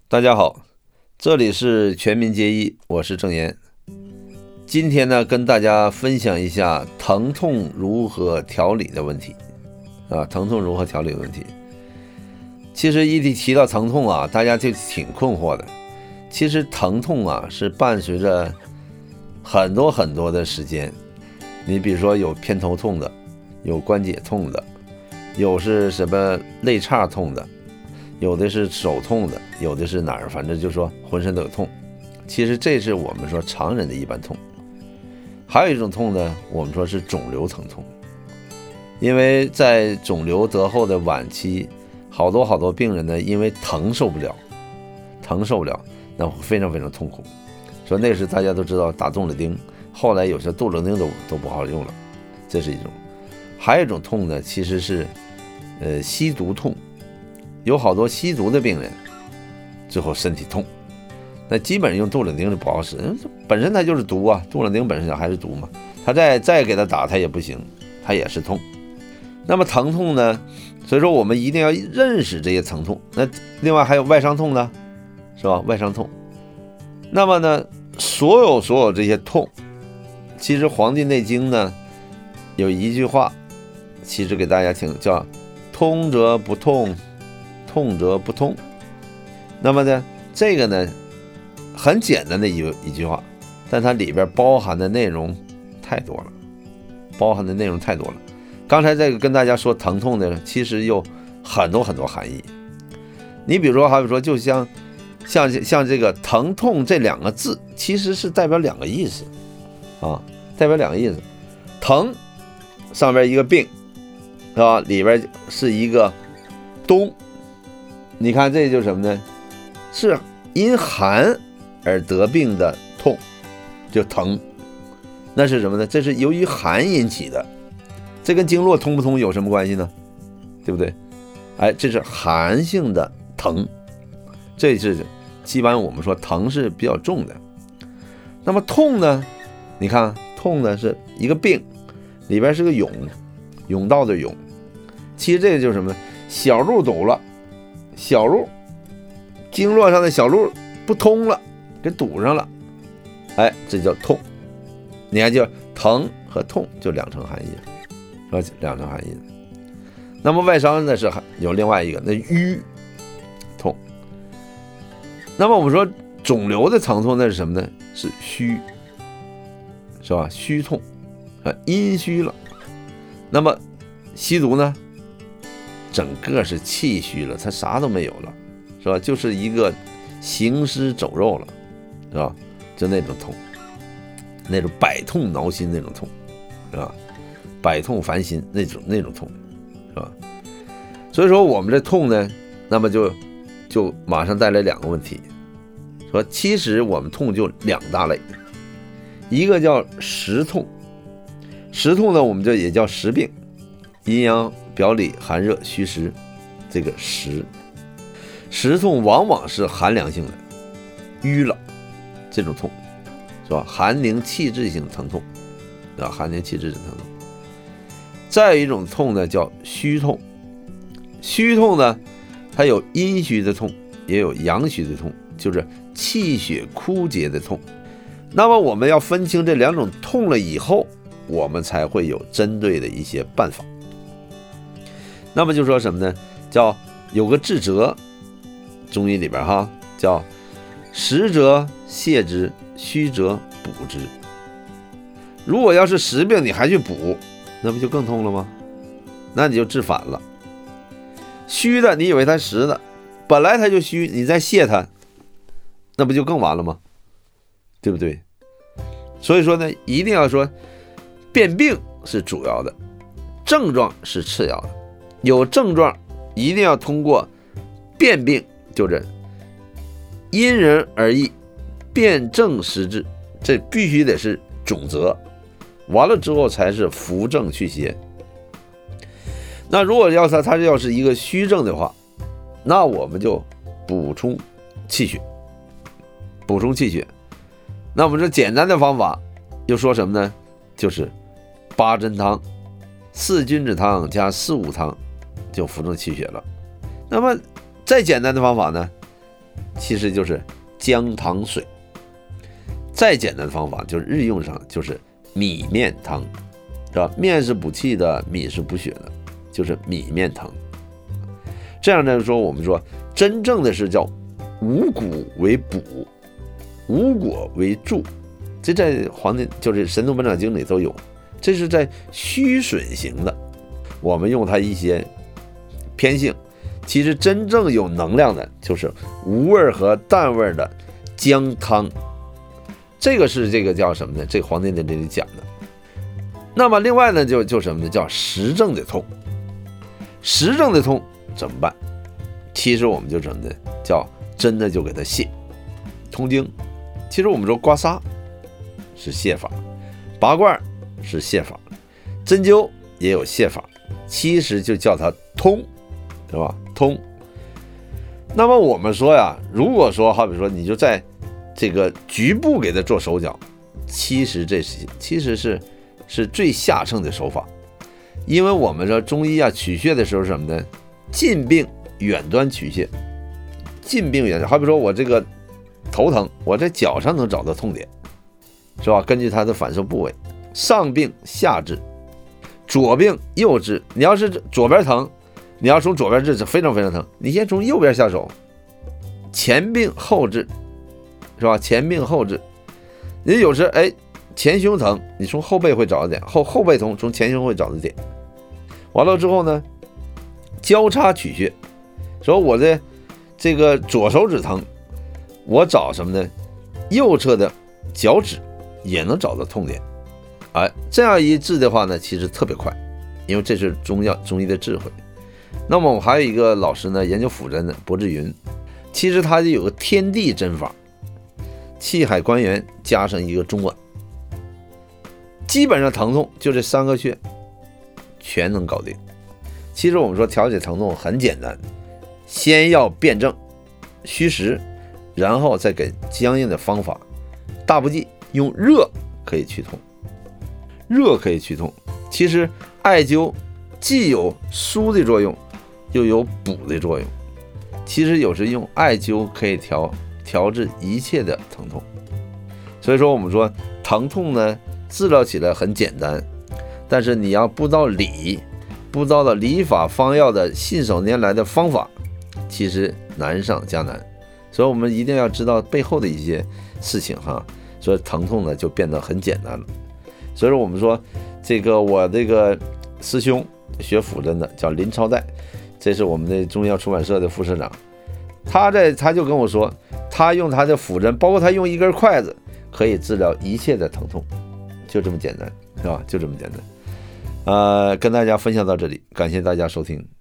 大家好，这里是全民皆医，我是郑岩。今天呢，跟大家分享一下疼痛如何调理的问题疼痛如何调理的问题。其实一提到疼痛啊，大家就挺困惑的。其实疼痛啊是伴随着很多的时间，你比如说有偏头痛的，有关节痛的，有是什么肋叉痛的，有的是手痛的，有的是哪儿，反正就说浑身都有痛。其实这是我们说常人的一般痛。还有一种痛呢，我们说是肿瘤疼痛。因为在肿瘤得后的晚期，好多病人呢，因为疼受不了，那会非常痛苦。说那时大家都知道打冻了钉，后来有些冻了钉都不好用了，这是一种。还有一种痛呢，其实是吸毒痛。有好多吸毒的病人最后身体痛，那基本上用杜冷丁是不好使，本身它就是毒啊，杜冷丁本身还是毒嘛，他再给他打他也不行，他也是痛。那么疼痛呢，所以说我们一定要认识这些疼痛。那另外还有外伤痛呢，是吧？外伤痛。那么呢，所有这些痛，其实《黄帝内经》呢有一句话，其实给大家听，叫通则不痛，痛则不通。那么呢，这个呢很简单的一句话，但它里边包含的内容太多了，刚才这个跟大家说疼痛的，其实有很多含义。你比如说，好比说，就像这个疼痛这两个字，其实是代表两个意思啊，疼上边一个病，是吧？里边是一个冬。你看这就是什么呢？是因寒而得病的痛，就疼。那是什么呢？这是由于寒引起的，这跟经络通不通有什么关系呢？对不对？这是寒性的疼，这是基本上我们说疼是比较重的。那么痛呢？你看痛呢是一个病，里边是个甬道的甬。其实这个就是什么呢？小路堵了，小路经络上的小路不通了，给堵上了，这叫痛。你看，就疼和痛就两层含义，是吧？两层含义。那么外伤呢是有另外一个，那瘀痛。那么我们说肿瘤的疼痛那是什么呢？是虚，是吧？虚痛阴虚了。那么吸毒呢，整个是气虚了，他啥都没有了，是吧？就是一个行尸走肉了，是吧？就那种痛，那种百痛挠心那种痛，是吧？百痛烦心那种痛，是吧？所以说我们这痛呢，那么就马上带来两个问题，说其实我们痛就两大类，一个叫实痛，实痛呢我们这也叫实病，阴阳表里寒热虚实，这个实痛往往是寒凉性的，瘀了这种痛，是吧？寒凝气滞性疼痛，是吧？寒凝气滞性疼痛。再有一种痛呢叫虚痛，虚痛呢它有阴虚的痛，也有阳虚的痛，就是气血枯竭的痛。那么我们要分清这两种痛了以后，我们才会有针对的一些办法。那么就说什么呢？叫有个治则，中医里边叫实则泻之，虚则补之。如果要是实病你还去补，那不就更痛了吗？那你就治反了。虚的你以为它实的，本来它就虚，你再泻它，那不就更完了吗？对不对？所以说呢，一定要说辨病是主要的，症状是次要的。有症状一定要通过辨病，就是因人而异，辨证施治，这必须得是总则，完了之后才是扶正祛邪。那如果它要是一个虚症的话，那我们就补充气血。那我们这简单的方法又说什么呢？就是八珍汤、四君子汤加四物汤就扶正气血了。那么再简单的方法呢， 其实就是姜汤水。再简单的方法就是日用上就是米面汤，是吧？面是补气的，米是补血的，就是米面汤。这样呢说，我们说真正的是叫五谷为补，五果为助，这在黄帝就是《神农本草经》里都有。这是在虚损型的，我们用它一些偏性。其实真正有能量的就是无味和淡味的姜汤，这个是这个叫什么呢？这个《黄帝内经》里讲的。那么另外呢，就什么呢？叫实证的痛。实证的痛怎么办？其实我们就什么呢？叫真的就给它泻。通经，其实我们说刮痧是泻法，拔罐是泻法，针灸也有泻法，其实就叫它通，是吧？通。那么我们说呀，如果说好比说你就在这个局部给它做手脚，其实是最下乘的手法。因为我们说中医啊取穴的时候是什么呢？近病远端取穴。近病远端，好比说我这个头疼，我在脚上能找到痛点，是吧？根据它的反射部位，上病下治，左病右治。你要是左边疼，你要从左边治是非常非常疼，你先从右边下手，前病后治，是吧？前病后治。你有时前胸疼，你从后背会找到点，后背疼从前胸会找到点。完了之后呢，交叉取穴，说我的这个左手指疼，我找什么呢？右侧的脚趾也能找到痛点。这样一治的话呢，其实特别快，因为这是中医的智慧。那么我们还有一个老师呢，研究辅针的柏志云，其实他就有个天地针法，气海关元加上一个中脘，基本上疼痛就这3个穴全能搞定。其实我们说调节疼痛很简单，先要辩证虚实，然后再给僵硬的方法。大不济用热可以去痛，热可以去痛。其实艾灸既有疏的作用，又有补的作用。其实有时用艾灸可以调治一切的疼痛。所以说我们说疼痛呢，治疗起来很简单，但是你要不知道了理法方药的信手拈来的方法，其实难上加难。所以我们一定要知道背后的一些事情哈，所以疼痛呢就变得很简单了。所以说我们说我这个师兄学辅针的叫林超岱，这是我们的中医药出版社的副社长，他就跟我说，他用他的辅针，包括他用一根筷子可以治疗一切的疼痛，就这么简单，是吧？就这么简单。跟大家分享到这里，感谢大家收听。